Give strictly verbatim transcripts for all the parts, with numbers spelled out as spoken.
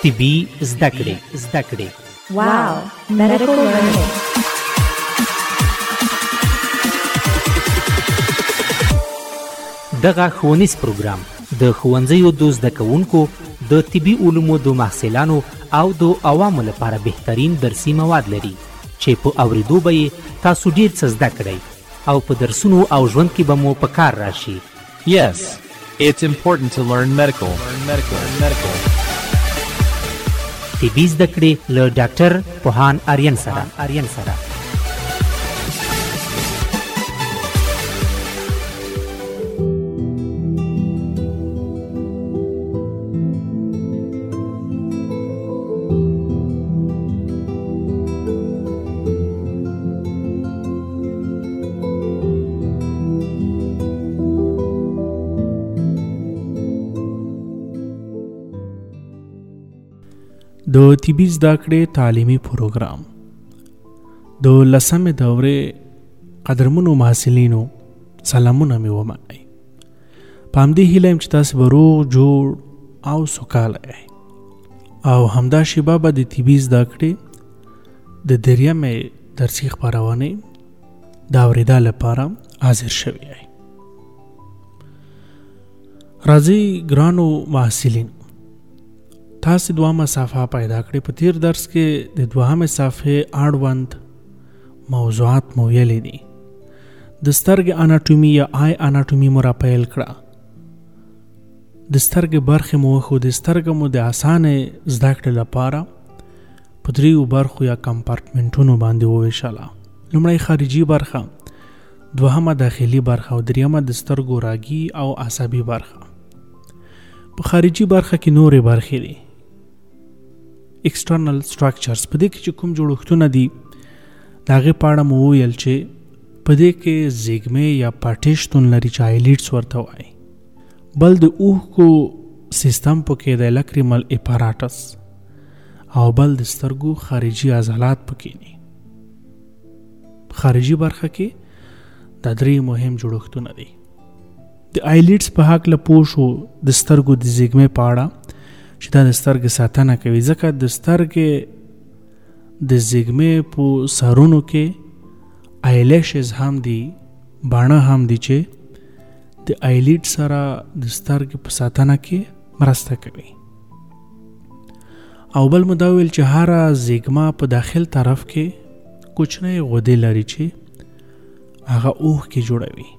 طبي زده کړې زده کړې واو medical learning. دغه ښوونیز پروګرام د ښوونځیو د زده کوونکو د طبي علومو د محصلانو او د عوامو لپاره بهترین درسي مواد لري چې په اوریدو به یې تاسو ډیر څه زده کړئ او په درسونو او ژوند کې به مو په کار راشي. Yes, it's important to learn medical. Learn medical. Learn medical. طبي زده کړې له ډاکټر پوهان آریان سره آریان سره د طبي زده کړې تعلیمي پروګرام د لسمې دورې قدرمنو محصلینو سلامونه مې ومنئ. په همدې هیله یم چې تاسې به روغ جوړ او سوکاله یئ او همدا شیبه به د طبي زده کړې د درېیمې درسي خپرونې د اورېدا لپاره حاضر شوي یئ. راځئ ګرانو محصلینو، تاسې دوهمه صفحه پیدا کړئ. په تیر درس کې د دوهمې صفحې اړوند موضوعات مو ویلي دي. د سترګې اناټومي یا آی اناټومي مو را پیل کړه. د سترګې برخې مو وښودې. د سترګې مو د اسانه زده کړې لپاره په دریو برخو یا کمپارټمنټونو باندې وویشله. لومړی خارجي برخه، دوهمه داخلي برخه او دریمه د سترګو راګي او عصبي برخه. په خارجي برخه کې نورې برخې دي، external structures. په دې کې چې کوم جوړښتونه دي د هغې په اړه مو وویل چې په دې کې زیږمې یا پټې شتون لري چې آیلیډس ورته وایي. بل د اوښکو سیستم پکې د لکریمل اپاراتس او بل د سترګو خارجي عضلات پکې دي. خارجي برخه کې دا درې مهم جوړښتونه دي. د آیلیډس په هکله پوه شو د سترګو د زیږمې په اړه چې دا د سترګې ساتنه کوي، ځکه د سترګې د زیږمې په سرونو کې آیلیشز هم دي، باڼه هم دي چې د آیلیډ سره د سترګې په ساتنه کې مرسته کوي. او بل مو دا ویل چې هره زیږمه په داخل طرف کې کوچنۍ غدې لري چې هغه اوښکې جوړوي.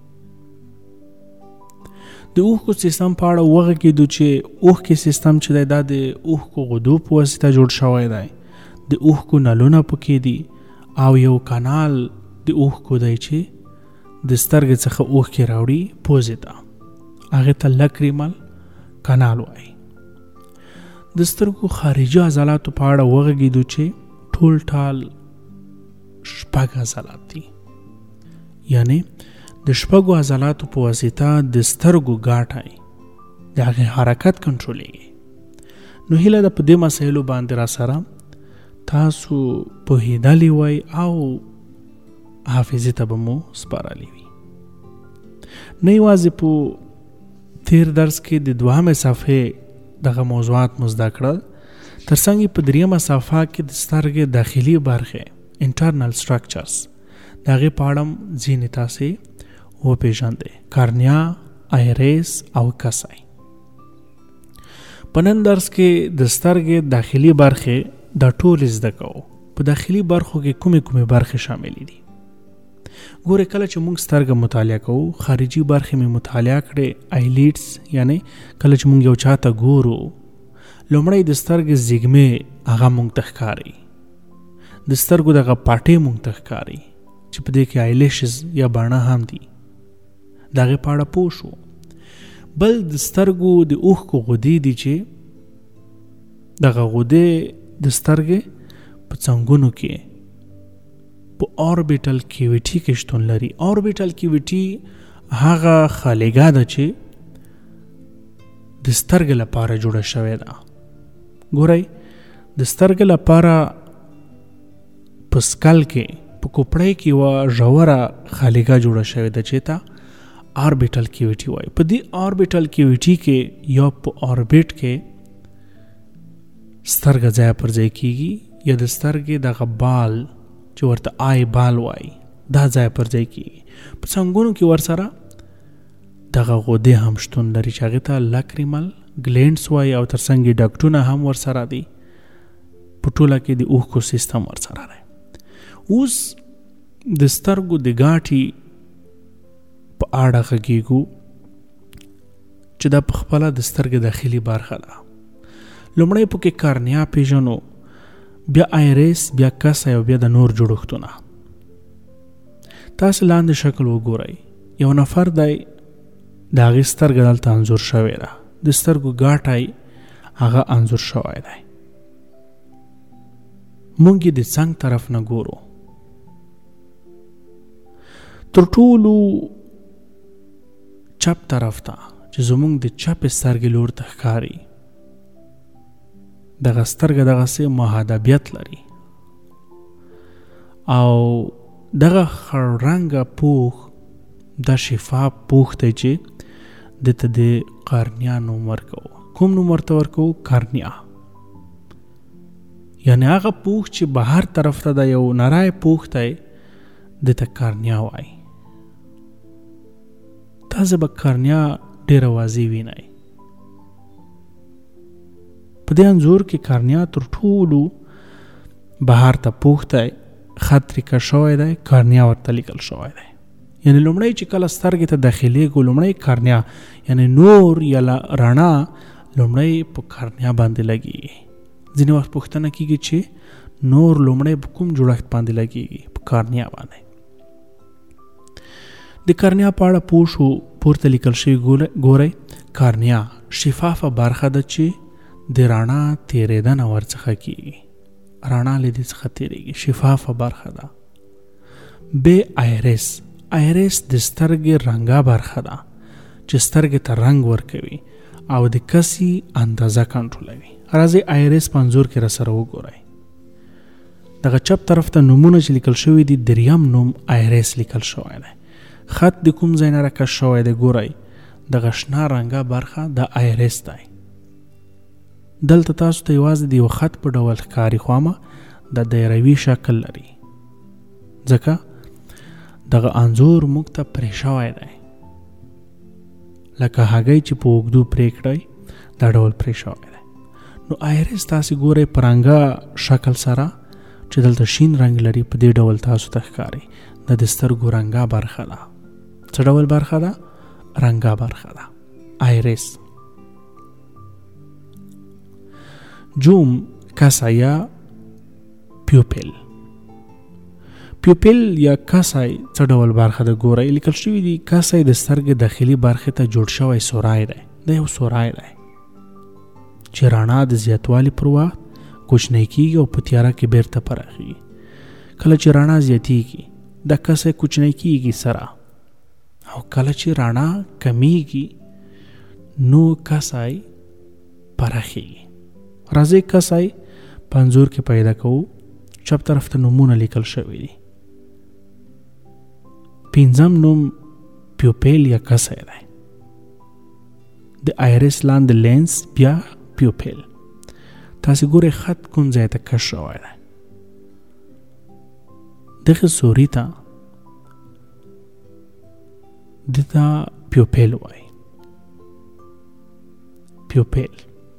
د اوښکو سیستم په اړه وغږېدو چې اوښکې سیستم چې دی دا د اوښکو غدو په واسطه جوړ شوی دی. د اوښکو نلونه پکې دي او یو کانال د اوښکو دی چې د سترګې څخه اوښکې راوړي پوزې ته، هغې ته لکریمل کانال وایي. د سترګو خارجي عضلاتو په اړه وغږېدو چې ټول ټال شپږ عضلات دي، یعنی د شپږو عضلاتو په واسطه د سترګو ګاټای د هغې حرکت کنټرولېږي. نو هیله ده په دې مسایلو باندې را سره تاسو پوهېدلی وای او حافظې ته به مو سپارلی وي. نه یوازې په تیر درس کې د دوهمې صفحې دغه موضوعات مو زده کړل، تر څنګ په درېیمه صفحه کې د سترګې داخلي برخې internal structures د هغې په اړه ځینې تاسې وپېژندئ، کارنیا، آیریس او کسی. په نن درس کې د سترګې داخلي برخې دا ټول زده کوو. په داخلي برخو کې کومې کومې برخې شاملې دي؟ ګوره، کله چې موږ سترګه مطالعه کوو، خارجي برخې مې مطالعه کړې، آیلیډس، یعنی کله چې موږ یو چا ته ګورو، لومړی د سترګې زیږمې هغه موږ ته ښکاري، د سترګو دغه پاټې موږ ته ښکاري چې په دې کې آیلیشز یا باڼه هم دي، د هغې په اړه پوه شو. بل د سترګو د اوښکو غدې دي چې دغه غدې د سترګې په څنګونو کې په اوربیټل کیویټي کې شتون لري. اوربیټل کیویټي هغه خالیګاه ده چې د سترګې لپاره جوړه شوې ده. ګورئ، د سترګې لپاره په سکل کې په کوپړۍ کې یوه ژوره خالیګاه جوړه شوې ده چې ته اوربیټل کیویټي وایي. په دې اوربیټل کیویټي کې یا په اوربیټ کې سترګه ځای پر ځای کیږي یا د سترګې دغه بال چې ورته آی بال وای دا ځای پر ځای کیږي. په څنګونو کې ورسره دغه غدې هم شتون لري چې هغې ته لاکریمل ګلینډز وایي او ترڅنګ یې ډکټونه هم ورسره دي. په ټوله کې د اوښکو سیستم ورسره دی. اوس د سترګو د ګاټې په اړه غږیږو چې دا په خپله د سترګې داخلي برخه ده. لومړی پکې کارنیا پیژنو، بیا آیریس، بیا کسه او بیا د نور جوړښتونه. تاسو لاندې شکل وګورئ. یو نفر دی د هغې سترګه دلته انځور شوې ده، د سترګو ګاټی هغه انځور شوی دی. مونږ یې د څنګ طرف نه ګورو. تر ټولو چپ طرف ته چې زمونږ د چپې سترګې لور ته ښکاري دغه سترګه دغسې محدبیت لري او دغه خړ رنګه پوښ دا شفاف پوښ دی چې دته د کارنیا نوم ورکوو. کوم نوم ورته ورکوو؟ کارنیا. یعنی هغه پوښ چې بهر طرف ته د یو نری پوښ دی دته کارنیا وایي. تاسو به کارنیا ډېره واضح وینئ. په دې انځور کې کارنیا تر ټولو بهر ته پوښ دی، خط ترې شوی دی، کارنیا ورته لیکل شوی دی. یعنی لومړی چې کله سترګې ته داخلېږو لومړی کارنیا یعنی نور یا رڼا لومړی په کارنیا باندې لګېږي. ځینې وخت پوښتنه کېږي چې نور لومړی په کوم جوړښت باندې لګېږي؟ په کارنیا باندې. د کارنیا په اړه پوه شو. پورته لیکل شوي ګورئ. کارنیا شفافه برخه ده چې د رڼا تېرېدنه ورڅخه کېږي. رڼا له دې څخه تېرېږي. شفافه برخه ده. بې آیریس. آیریس د سترګې رنګه برخه ده چې سترګې ته رنګ ورکوي او د کسي اندازه کنټرولوي. راځئ آیریس په انځور کې راسره وګورئ. دغه چپ طرف ته نومونه چې لیکل شوي دي دریم نوم آیریس لیکل شوی دی. خط د کوم ځای نه راکش شوی دی ګورئ. دغه شنه رنګه برخه د آیریس دی. دلته تاسو ته یوازې د یو خط په ډول ښکاري خو امه د دایروي شکل لري ځکه دغه انځور موږ ته پرې شوی دی لکه هګۍ چې په اوږدو پرې کړئ دا ډول پرې شوی دی. نو آیریس تاسې ګورئ په رنګه شکل سره چې دلته شین رنګ لري په دې ډول تاسو ته ښکاري. دا د سترګو رنګه برخه ده. څه ډول برخه ده؟ رنګه برخه ده. آیریس. جوم، کسا یا پیوپل. پیوپل یا کسای څه ډول برخه ده ګورئ. لیکل شوي دي کسای د سترګې داخلي برخې ته جوړ شوی سورای دی. دا یو سورای دی چې رڼا د زیاتوالي پر وخت کوچنی کېږي او په تیاره کې بیرته پراخېږي. کله چې رڼا زیاتېږي دا کسای کوچنی کېږي سره او کله چې رڼا کمیږي نو کسای پراخېږي. راځئ کسای په انځور کې پیدا کوو. چپ طرف ته نومونه لیکل شوي دي. پنځم نوم پیوپل یا کسای دی. د آیریس لاندې لینس بیا پیوپل. تاسې ګورئ خط کوم ځای ته کش شوی دی. دغه سوري ته دته پیوپل وایي. پیوپل.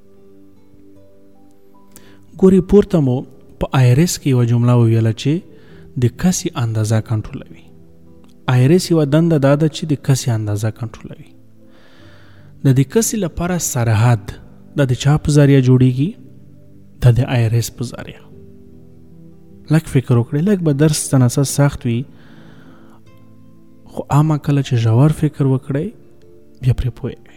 ګورئ پورته مو په آیریس کې یوه جمله وویله چې د کسي اندازه کنټرولوي. آیریس یوه دنده دا ده چې د کسي اندازه کنټرولوي. د دې کسي لپاره سرحد دا د چا په ذریعه جوړیږي؟ دا د آیریس په ذریعه. لږ فکر وکړئ. لږ به درس تناسه سخت وي خو عامه کله چې ژور فکر وکړئ بیا پرې پوهیږئ.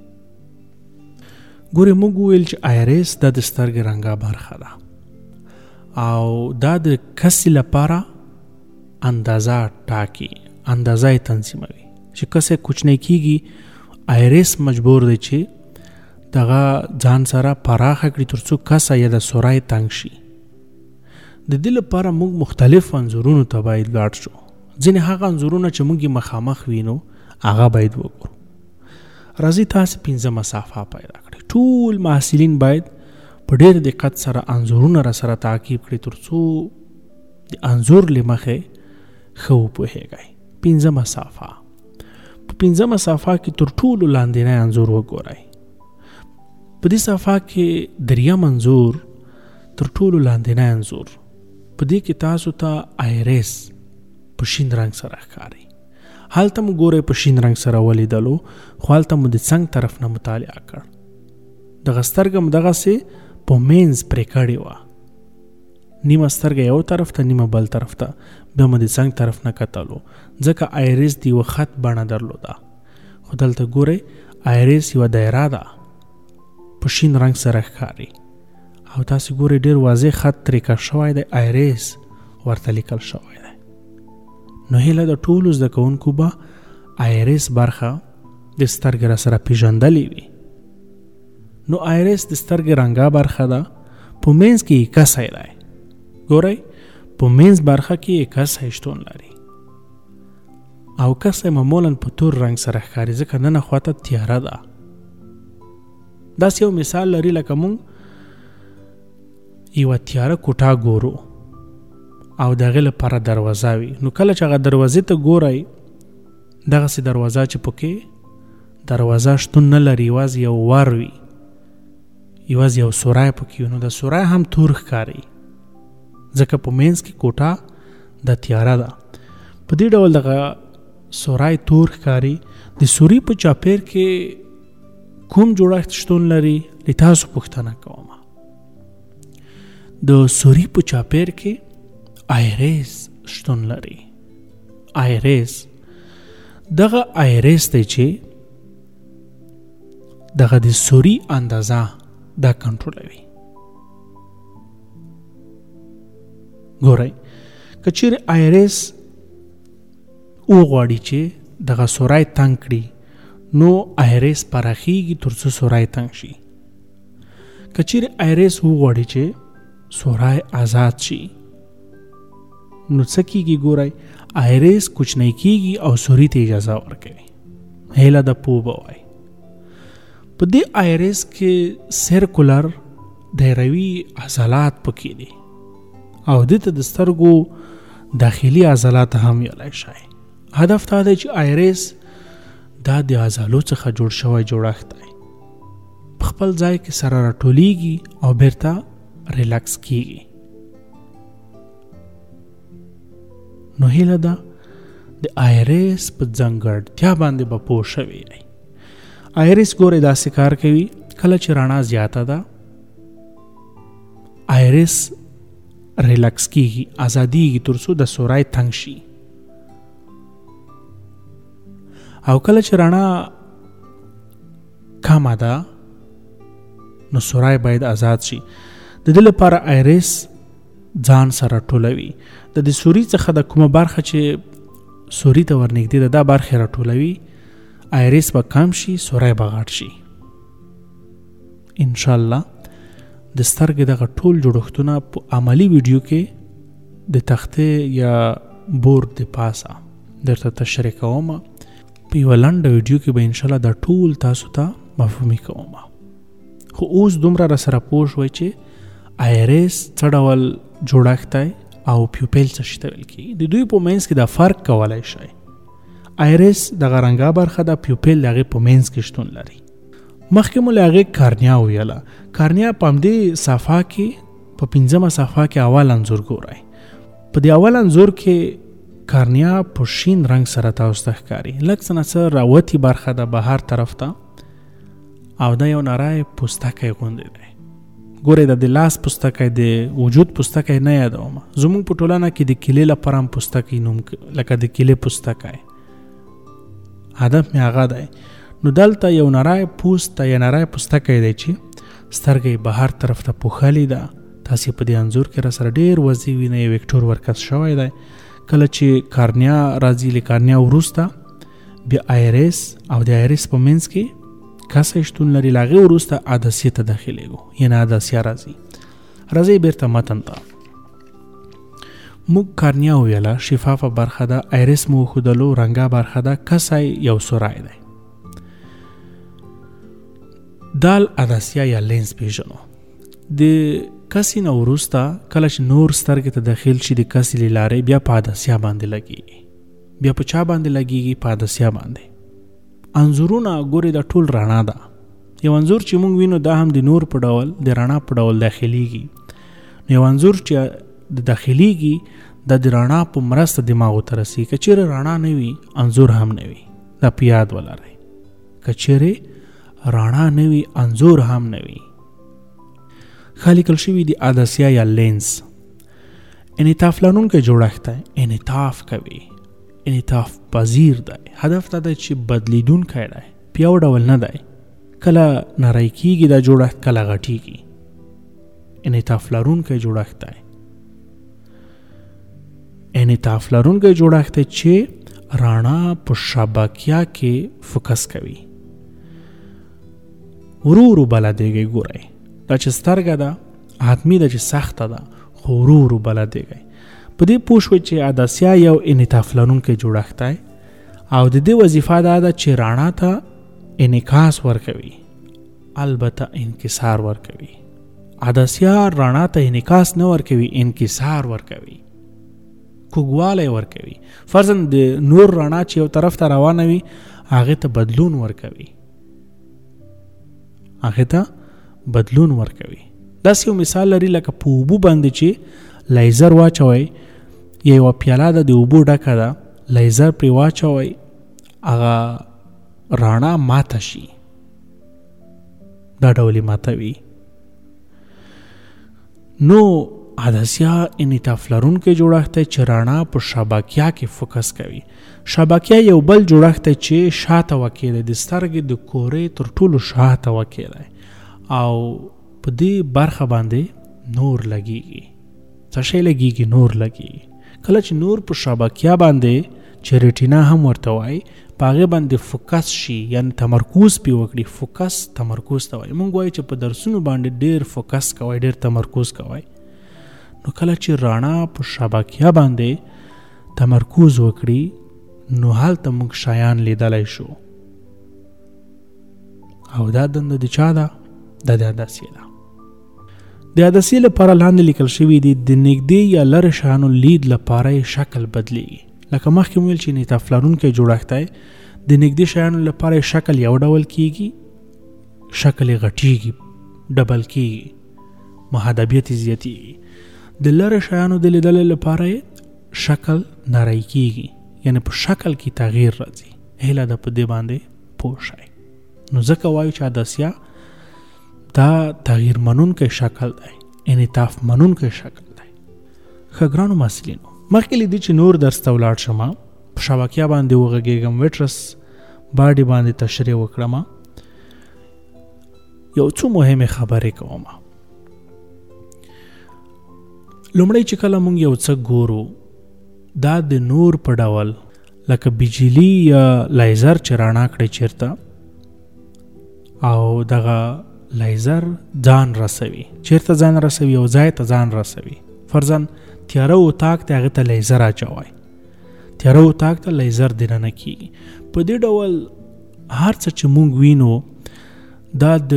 ګورئ موږ وویل چې آیریس دا د سترګې رنګه برخه ده او دا د کسي لپاره اندازه ټاکي، اندازه یې تنظیموي. چې کسی کوچنی کېږي آیریس مجبور دی چې دغه ځان سره پراخه کړي تر څو کسه یا د سورای تنګ شي. د دې لپاره موږ مختلف انځورونو ته باید لاړ شو. ځینې هغه انځورونه چې موږ یې مخامخ وینو هغه باید وګورو. راځئ تاسې پنځه مسافه پیدا کړئ. ټول محصلین باید په ډېر دقت سره انځورونه را سره تعقیب کړئ تر څو د انځور له مخې ښه وپوهیږئ. پنځمه صفحه. په پنځمه صفحه کې تر ټولو لاندینی انځور وګورئ. په دې صفحه کې دریم انځور تر ټولو لاندینی انځور، په دې کې تاسو ته آیریس په شین رنګ سره ښکاري. هلته مو ګورئ په شین رنګ سره ولیدلو، خو هلته مو د څنګ طرف نه مطالعه کړ. دغه سترګه م دغسې په مینځ پرې کړې وه، نیمه سترګه یو طرف ته نیمه بل طرف ته، بیا مو د څنګ طرف نه کتلو ځکه آیریس د یوه خط بڼه درلوده. خو دلته ګورئ آیریس یوه دایره ده په شین رنګ سره ښکاري او تاسې ګورئ ډېر واضح خط ترې کړ شوی دی، آیریس ورته لیکل شوی دی. نو هیله د ټولو زده کوونکو به آیریس برخه د سترګې را سره پیژندلې وي. نو آیریس د سترګې رنګه برخه ده، په مینځ کې یې کسی دی. ګورئ په مینځ برخه کې یې کسی شتون لري او کسی معمولا په تور رنګ سره ښکاري ځکه ننه خواته تیاره ده. داسې یو مثال لري لکه مونږ یوه تیاره کوټه ګورو او د هغې لپاره دروازه وي، نو کله چې هغه دروازې ته ګورئ دغسې دروازه چې پکې دروازه شتون نه لري، یوازې یو ور وي، یوازې یو سوری پکې وي، نو د سوری هم تور ښکاري ځکه په مینځ کې کوټه د تیاره ده. په دې ډول دغه سوری تور ښکاري. د سوري په چاپیر کې کوم جوړښت شتون لري له تاسو پوښتنه کوم. د سوري په چاپیر کې آیریس شتون لري. آیریس دغه آیریس دی چې دغه د سوري اندازه دا کنټرولوي. ګورئ که چیرې آیریس وغواړي چې دغه سوری تنګ کړي نو آیریس پراخیږي تر څو سوری تنګ شي. که چیرې آیریس وغواړي چې سوری آزاد شي نو څه کیږي؟ ګورئ آیریس کوچنی کیږي او سوري ته اجازه ورکوي. هیله د پوه به وای. په دې آیریس کې سرکولر دایروي عضلات پکې دي او دته د سترګو داخلي عضلات هم ویلی شي. هدف دا دی چې آیریس دا د عضلو څخه جوړ شوی جوړښت دی، په خپل ځای کې سره راټولیږي او بیرته ریلکس کیږي. نو هیله ده د آیریس په ځانګړتیا باندې به پوه شوي دی. آیریس ګورئ داسې کار کوي کله چې رڼا زیاته ده آیریس ریلکس کیږي، ازادیږي تر څو د سوری تنګ شي، او کله چې رڼا کمه ده نو سوری باید آزاد شي. د دې لپاره آیریس ځان سره ټولوي. د دې سوري څخه د کومه برخه چې سوري ته ورنږدې ده دا برخه راټولوي، آیریس به کم شي، سوری به غټ شي. انشاءالله د سترګې دغه ټول جوړښتونه په عملی ویډیو کې د تختې یا بورډ د پاسه درته تشریح کوم. په یوه لنډه ویډیو کې به انشاءالله دا ټول تاسو ته مفهومي کوم. خو اوس دومره را سره پوه شوئ چې آیریس څه ډول جوړښت دی او پیوپل څه شي ته ویل کېږي. د دوی په منځ کې دا فرق کولی شئ. آیریس دغه رنګه برخه ده، پیوپل د هغې په منځ کې شتون لري. مخکې مو له هغې کارنیا ویله. کارنیا په همدې صفحه کې په پنځمه صفحه کې اول انځور ګورئ. په دې اول انځور کې کارنیا په شین رنګ سره تاسو ته ښکاري، لږ څه نه څه راوتې برخه ده بهر طرف ته او دا یو نری پوستکی غوندې دی. ګورئ د د لاس پوستکی د وجود پوستکی نه یادوم. زموږ په ټولنه کې د کیلې لپاره هم پوستکی نوم لکه د کیلې پوستکی هدف مې هغه دی. نو دلته یو نری پوست یا نری پوستکی دی چې سترګې بهر طرف ته پوښلې ده. تاسې په دې انځور کې را سره ډېر واضح وینئ ویکټور ورکس شوی دی. کله چې کارنیا راځي له کارنیا وروسته بیا آیریس او د آیریس په منځ کې کسی شتون لري، له هغې وروسته عدسیې ته داخلیږو یعنې عدسیه راځي. راځئ بیرته متن ته. موږ کارنیا وویله شفافه برخه ده، آیریس مو وښودلو رنګه برخه ده، کسی یو سوری دی. دال عدسیه یا لینز پیژنو. د کسي نه وروسته کله چې نور سترګې ته داخل شي د کسي له لارې بیا په عدسیه باندې لګېږي. بیا په چا باندې لګېږي؟ په عدسیه باندې. انځورونه ګورې دا ټول رڼا ده. یو انځور چې موږ وینو دا هم د نور په ډول د رڼا په ډول داخليږي. نو یو انځور چې د داخليږي دا د رڼا په مرسته دماغ ته رسي. که چیرې رڼا نه وي انځور هم نه وي. دا په یاد ولرئ. که چیرې رڼا نه وي انځور هم نه وي. خالی کل شوی دی عدسیه یا لینز انعطاف لرونکی جوړښت دی. انعطاف کوي، انعطاف پذیر دی. هدف دا دی چې بدلیدونکی دی، په یو ډول نه دی. کله نری کېږي دا جوړښت، کله غټېږي. انعطاف لرونکی جوړښت دی. انعطاف لرونکی جوړښت دی چې رڼا په شبکیه کې فوکس کوي. ورو ورو بلدېږي. ګورئ دا چې سترګه ده حتمي ده چې سخته ده، خو ورو ورو بلدېږي. په دې پوه شوئ چې عدسیه یو انعطاف لرونکی جوړښت دی او د دې وظیفه دا ده چې رڼا ته انعکاس ورکوي، البته انکسار ورکوي. عدسیه رڼا ته انعکاس نه ورکوي، انکسار ورکوي، کوږوالی ورکوي. فرضاً د نور رڼا چې یو طرف ته روانه وي هغې ته بدلون ورکوي، هغې ته بدلون ورکوي. داسې یو مثال لري لکه په اوبو باندې چې لیزر واچوئ، یا یوه پیاله ده د اوبو ډکه ده، لیزر پرې واچوئ هغه رڼا ماته شي، دا ډول یې ماتوي. نو عدسیه انعطاف لرونکی جوړښت دی چې رڼا په شبکیه کې فوکس کوي. شبکیه یو بل جوړښت دی چې شاته واقع دی، د سترګې د کورې تر ټولو شاته واقع دی او په دې برخه باندې نور لګېږي. څه شی لګېږي؟ نور لګېږي. کله چې نور په شبکیه باندې چې ریټینا هم ورته وایي په هغې باندې فوکس شي، یعنی تمرکز پې وکړي. فوکس تمرکز ته وایي. موږ وایو چې په درسونو باندې ډېر فوکس کوئ، ډېر تمرکز کوئ. نو کله چې رڼا په شبکیه باندې تمرکز وکړي نو هلته موږ شیان لیدلی شو. او دا دنده د چا ده؟ دا د عدسیې ده. د عدسیې لپاره لاندې لیکل شوي دي د نږدې یا لرې شیانو لید لپاره یې شکل بدلیږي. لکه مخکې مو ویل چې انعطاف لرونکی جوړښت دی، د نږدې شیانو لپاره یې شکل یو ډول کېږي، شکل یې غټېږي، ډبل کېږي، محدبیت یې زیاتېږي. د لرې شیانو د لیدلو لپاره یې شکل نری کېږي، یعنی په شکل کې تغییر راځي. هیله ده په دې باندې پوه شئ. نو ځکه وایو چې عدسیه دا تغییر منونکی شکل دی، انعطاف منونکی شکل دی. ښه ګرانو محصلینو، مخکې لیدي چې نور درس ته ولاړ شم، په شبکیه باندې وغږېږم، ویټرس باډي باندې تشریح وکړم، یو څو مهمې خبرې کوم. لومړی چې کله مونږ یو څه ګورو دا د نور په ډول لکه بجلی یا لیزر چې رڼا کړی چیرته او دغه لیزر ځان رسوي، چیرته ځان رسوي؟ یو ځای ته ځان رسوي. فرضاً تیاره اتاق ته هغې ته لیزر اچوئ، تیاره اتاق ته لیزر دننه کېږي. په دې ډول هر څه چې مونږ وینو دا د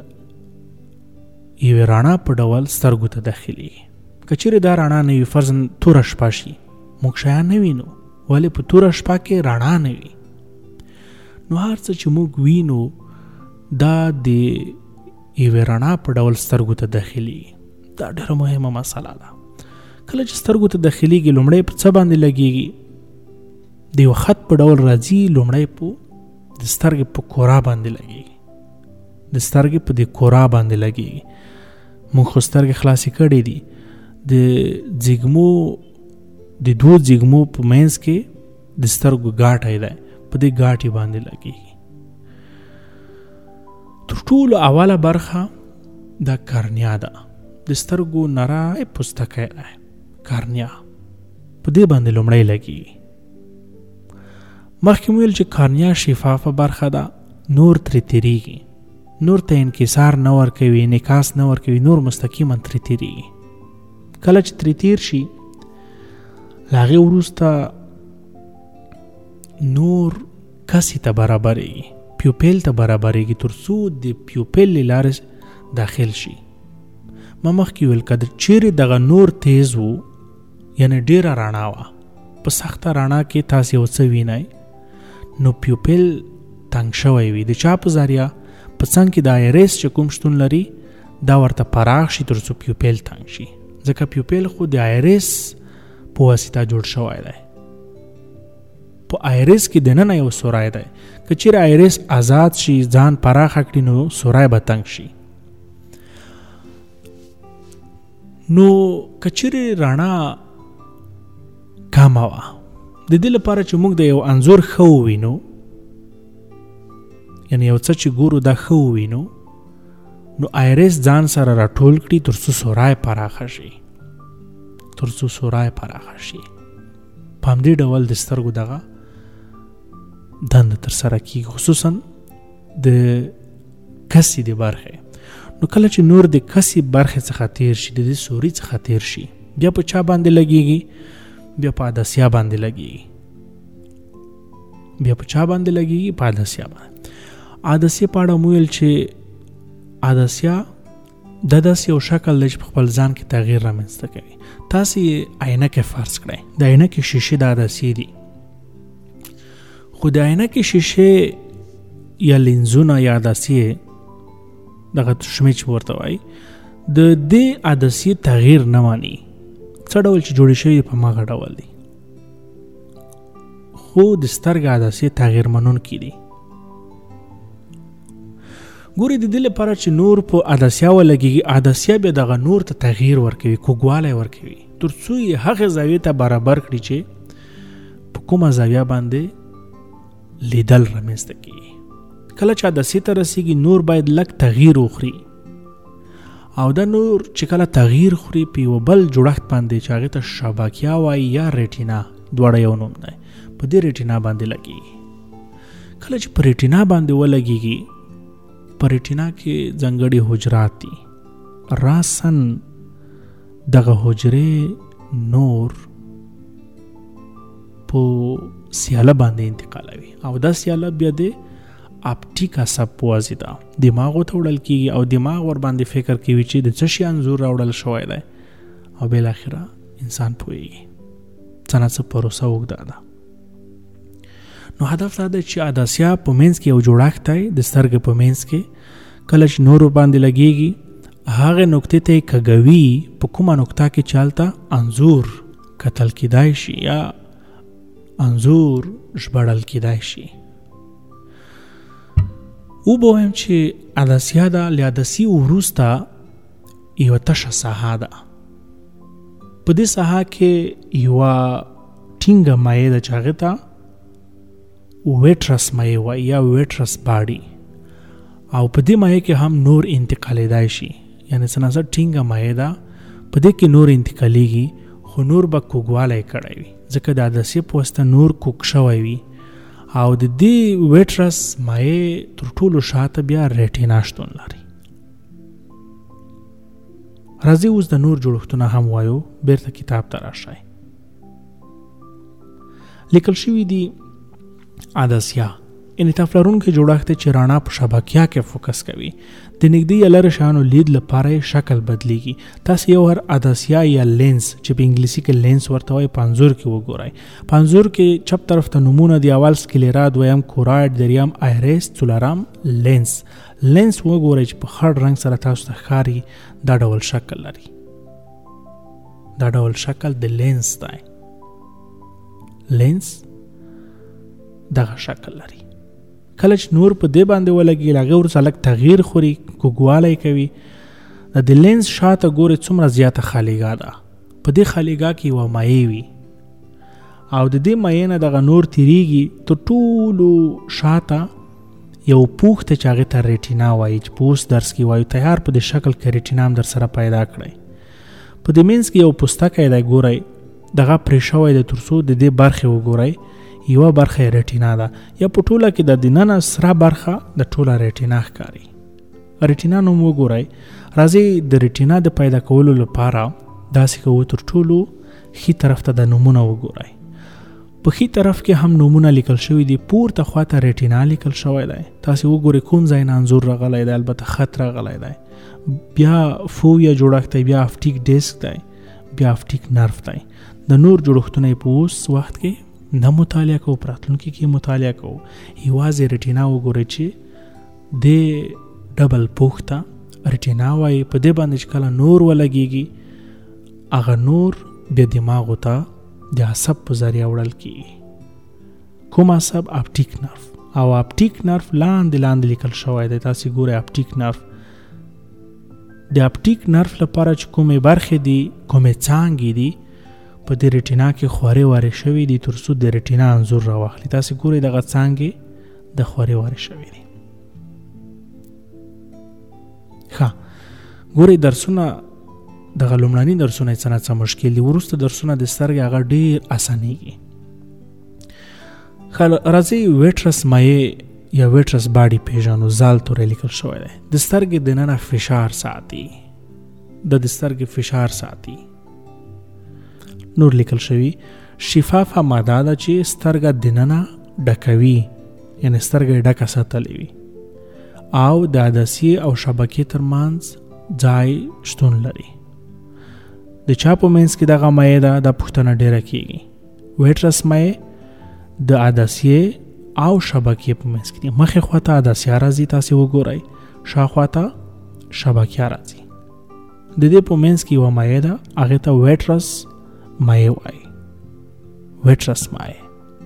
یوې رڼا په ډول سترګو ته داخلېږي. که چیرې دا رڼا نه وي، فرضاً توره شپه شي، موږ شیان نه وینو، ولې په توره شپه کې رڼا نه وي. نو هر څه چې موږ وینو دا د یوې رڼا په ډول سترګو ته داخلېږي. دا ډېره مهمه مسله ده. کله چې سترګو ته داخلېږي لومړی په څه باندې لګېږي؟ د یو خط په ډول راځي، لومړی په د سترګې په کورا باندې لګېږي، د سترګې په دې کورا باندې لګېږي. موږ خو سترګې خلاصې کړې دي، د ځیږمو د دوو ځیږمو په منځ کې د سترګو ګاټی دی، په دې ګاټې باندې لګېږي. تر ټولو اوله برخه دا کارنیا ده، د سترګو نری پوستکی دی، کارنیا، په دې باندې لومړی لګېږي. مخکې مو ویل چې کارنیا شفافه برخه ده، نور ترې تېرېږي، نور ته انکسار نه ورکوي، انعکاس نه ورکوي، نور مستقیما ترې تېرېږي. کله چې ترې تېر شي له هغې وروسته نور کسي ته برابرېږي، پیوپل ته برابرېږي، تر څو د پیوپل له لارې داخل شي. ما مخکې ویل که چیرې دغه نور تیز وو یعنی ډیره رڼا وه په سخته رڼا کې تاسې یو څه وینئ نو پیوپل تنګ شوی وي د چا په ذریعه په څنګ کې د آیریس چې کوم شتون لري دا ورته پراخ شي تر څو پیوپل تنګ شي ځکه پیوپل خو د آیریس په واسطه جوړ شوی دی په آیریس کې دننه یو سورای دی که چیرې آیریس آزاد شي ځان پراخه کړي نو سورای به تنګ شي نو که چیرې رڼا کمه وه د دې لپاره چې موږ د یو انځور ښه ووینو یعنی یو څه چې ګورو دا ښه ووینو نو آیریس ځان سره راټول کړي تر څو سورای پراخه شي تر څو سورای پراخه شي په همدې ډول د سترګو دغه دنده ترسره کیږي خصوصا د کسي د برخې نو کله چې نور د کسي برخې څخه تیر شي د دې سوري څخه تیر شي بیا په چا باندې لګیږي بیا په عدسیه باندې لګیږي بیا په چا باندې لګیږي په عدسیه باندې عدسیه په اړه مو ویل چې عدسیه د داسې یو شکل دی چې په خپل ځان کې تغییر رامنځته کوي تاسې عینکې فرض کړئ د عینکې شیشې د عدسیې دي خو د عینکې شیشې یا لینزونه یا عدسیې دغه شمیچ ورته وایي د دې عدسیې تغییر نه مانی څه ډول چې جوړې شوي په هماغه ډول دي خو د سترګې عدسیې تغییر منونکي دي ګورې د دې لپاره چې نور په عدسیه ولګېږي عدسیه بیا دغه نور ته تغییر ورکوي کوږوالی ورکوي تر څو یې هغې زاویې ته برابر کړي چې په کومه زاویه باندې لیدل رامنځته کېږي کله چې عدسیې ته رسېږي نور باید لږ تغییر وخوري او دا نور چې کله تغییر خوري په یو بل جوړښت باندې چې هغې ته شبکیه وایي یا ریټینا دواړه یو نوم دی په دې ریټینا باندې لګېږي کله چې په ریټینا باندې ولګېږي په ریټینا کې ځانګړي حجرات دي راسن دغه حجرې نور په سیاله باندې انتقالوي او دا سیاله بیا د اپټیک عصب په واسطه دماغو ته وړل کېږي او دماغ ور باندې فکر کوي چې د څه شي انځور راوړل شوی دی او بالاخره انسان پوهېږي څه نه څه پروسه اوږده ده نو هدف دا دی چې عدسیه په منځ کې یو جوړښت دی د سترګې په منځ کې کله چې نور باندې لګېږي هغې نقطې ته یې کږوي په کومه نقطه کې چې هلته انځور کتل کېدای شي یا انځور ژباړل کېدای شي او به وایم چې عدسیه ده له عدسیې وروسته یوه تشه ساحه ده په دې ساحه کې یوه ټینګه مایع ده چې هغې ته ویټرس مایع وایي یا ویټرس باډي او په دې مایع کې هم نور انتقالېدای شي یعنې څه ناڅه ټینګه مایع ده په دې کې نور انتقالېږي خو نور به کوږوالی کړی وي ځکه د عدسیې په واسطه نور کوږ شوی وي او د دې ویټرس مایع تر ټولو شاته بیا ریټینا شتون لري راځئ اوس د نور جوړښتونه هم وایو بیرته کتاب ته راشئ لیکل شوي دي عدسیه انعطاف لرونکی جوړښت چې رڼا په شبکیه کې فوکس کوي د نږدې یا لرې شیانو لید لپاره شکل بدلیږي تاسو یو هر عدسیه یا لینز چې په انګلیسي کې لینز ورته وایي په انځور کې وګورئ په انځور کې چپ طرف ته نومونه دي اول سکلیرا دویم کورایډ دریم آیریس څلورم لینز لینز وګورئ چې په خړ رنګ سره تاسو ته ښکاري دا ډول شکل لري دا ډول شکل د لینز دی لینز دغه شکل لري کله چې نور په دې باندې ولګي هغه ورسره لږ تغییر خوري کوږوالی کوي د د لینز شاته ګوري څومره زیاته خالیګاه ده په دې خالیګاه کې یوه مایع وي او د دې مایع نه دغه نور تیریږي تر ټولو شاته یو پوښ ته چې هغې ته ریټینا وایي چې په اوس درس کې وایو تیار په دې شکل کې ریټینا هم در سره پیدا کړئ په دې منځ کې یو پوستکی دی ګورئ دغه پرې شوی دی تر څو د دې برخې وګورئ یوه برخه ریټینا ده یا په ټوله کې د دننه سره برخه د ټوله ریټینا ښکاري ریټینا نوم وګورئ راځئ د ریټینا د پیدا کولو لپاره داسې کوو تر ټولو ښي طرف ته د نومونه وګورئ په ښي طرف کې هم نومونه لیکل شوي دي پورته خواته ریټینا لیکل شوی دی تاسې وګورئ کوم ځای نه انځور راغلی دی البته خط راغلی دی بیا فویا جوړښت دی، بیا اپټیک ډیسک دی، بیا اپټیک نرف دی. د نور جوړښتونه په اوس وخت کې نه مطالعه کوو، په راتلونکي کې مطالعه کوو. یوازې ریټینا وګورئ چې د ډبل پوښ ته ریټینا وایي. په دې باندې چې کله نور ولګېږي، هغه نور بیا دماغو ته د عصب په ذریعه وړل کېږي. کوم عصب؟ اپټیک نرف. او اپټیک نرف لاندې لاندې لیکل شوی دی، تاسې ګورئ اپټیک نرف. د اپټیک نرف لپاره چې کومې برخې دي، کومې څانګې دي، په دې ریټینا کې خورې وارې شوي دي تر څو د ریټینا انځور راواخلي. تاسې ګورئ دغه څانګې د خورې وارې شوي دي. ښه ګورئ درسونه، دغه لومړني درسونه یې څه نه څه مشکل دي، وروسته درسونه د سترګې هغه ډېر اسانېږي. راځئ ویټرس مایع یا ویټرس باډي پیژنو. زال تورې لیکل شوی دی. د سترګې دننه فشار ساتي، د د سترګې فشار ساتي. نور لیکل شوی شفافه ماده ده چې سترګه دننه ډکوي، یعنی سترګه ډکه ساتلې وي، او د عدسیې او شبکې ترمنځ ځای شتون لري. د چا په منځ کې دغه مایع ده؟ دا پوښتنه ډیره کیږي. ویټرس مایع د عدسیې او شبکې په منځ کې دي. مخې خواته عدسیه راځي، تاسې وګورئ، شاخواته شبکیه راځي. د دې په منځ کې یوه مایع ده، هغې ته ویټرس مایع وایي. ویټرس مایع.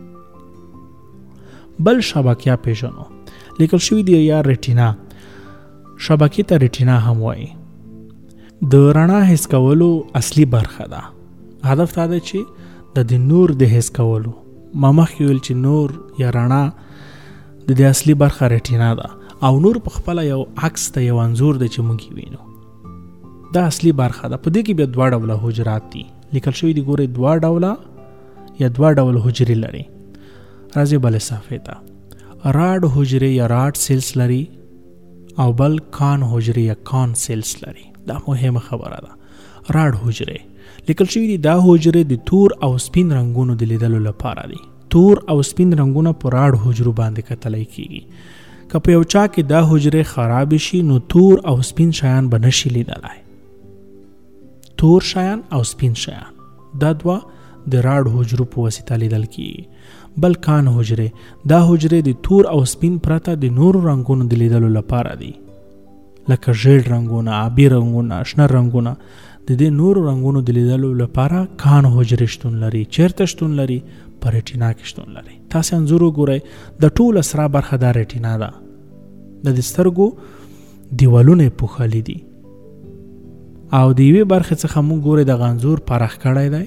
بل شبکیه پیژنو. لیکل شوي دی یا ریټینا. شبکې ته ریټینا هم وایي. د رڼا حس کولو اصلي برخه ده. هدف دا ده چې د د نور د حس کولو، ما مخکې ویل چې نور یا رڼا د دې اصلي برخه ریټینا ده، او نور په خپله یو عکس ته یو انځور دی چې موږ یې وینو. دا اصلي برخه ده. په دې کې بیا دوه ډوله حجرات دي. لیکل شوي دي ګورئ دوه ډوله یا دوه ډول حجرې لري. راځئ بلې صفحې ته. راډ حجرې یا راډ سیلز لري، او بل کان حجرې یا کان سیلز لري. دا مهمه خبره ده. راډ حجرې لیکل شوي دي دا حجرې د تور او سپین رنګونو د لیدلو لپاره دي. تور او سپین رنګونه په راډ حجرو باندې کتلی کېږي. که په یو چا کې دا حجرې خراب شي، نو تور او سپین شیان به نشي لیدلی. تور شیان او سپین شیان دا دوه د راډ حجرو په واسطه لیدل کېږي. بل کان حجرې، دا حجرې د تور او سپین پرته د نورو رنګونو د لیدلو لپاره دي، لکه ژیړ رنګونه، آبي رنګونه، شنه رنګونه. د دې نورو رنګونو د لیدلو لپاره کان حجرې شتون لري. چیرته شتون لري؟ په ریټینا کې شتون لري. تاسې انځور وګورئ، د ټوله سره برخه دا ریټینا ده. د د سترګو دیوالونه یې پوښلي دي، او د یوې برخې څخه موږ ګورئ دغه انځور پراخ کړی دی.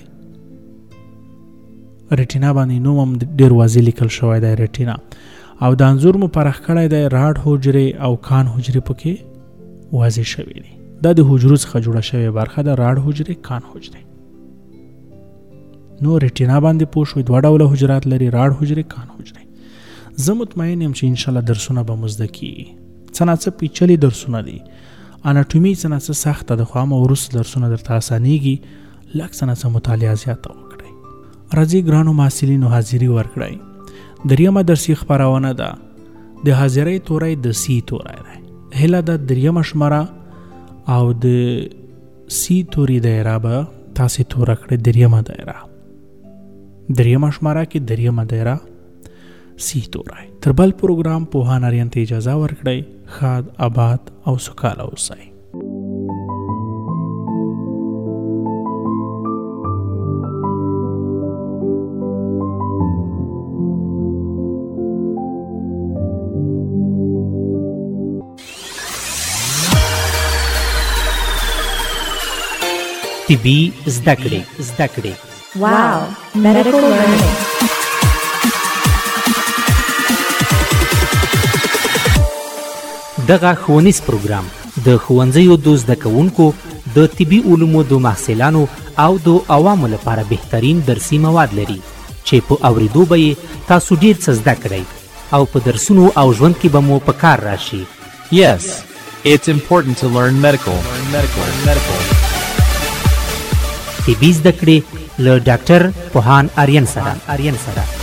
ریټینا باندې نوم هم ډېر واضح لیکل شوی دی، ریټینا. او د انځور مو پراخ کړی دی. راډ حجرې او کان حجرې پکې واضح شوي دي. دا د حجرو څخه جوړه شوې برخه ده، راډ حجرې، کان حجرې. نو ریټینا باندې پوه شوئ، دوه ډوله حجرات لري، راډ حجرې، کان حجرې. زه مطمئن یم چې انشاءالله درسونه به مو زده کېږي. څه نه څه پیچلي درسونه دي، اناټومي څه نه څه سخته ده، خو هم وروسته درسونه درته اسانېږي. لږ څه نه څه مطالعه زیاته وکړئ. راځئ ګرانو محصلینو، حاضري ورکړئ. دریمه درسي خپرونه ده. د حاضرۍ توری د سی توری دی. هیله ده دریمه شماره او د سی توری دایره به تاسې توره کړئ. دریمه دایره، دریمه شماره کې دریمه دایره سی توری. تر بل پروګرام پوهان اریان ته اجازه ورکړئ. ښاد، آباد او سوکاله اوسئ. طبي زده کړې زده کړې Wow, medical learning. دغه ښوونیز پروګرام د ښوونځیو د زده کوونکو، د طبي علومو د محصلانو او د عوامو لپاره بهترین درسي مواد لري چې په اورېدو به یې تاسو ډېر څه زده کړئ او په درسونو او ژوند کې به مو په کار راشي. Yes, it's important to learn medical. Learn medical. Learn medical. طبي زده کړې له ډاکټر پوهان اریان سره اریان سره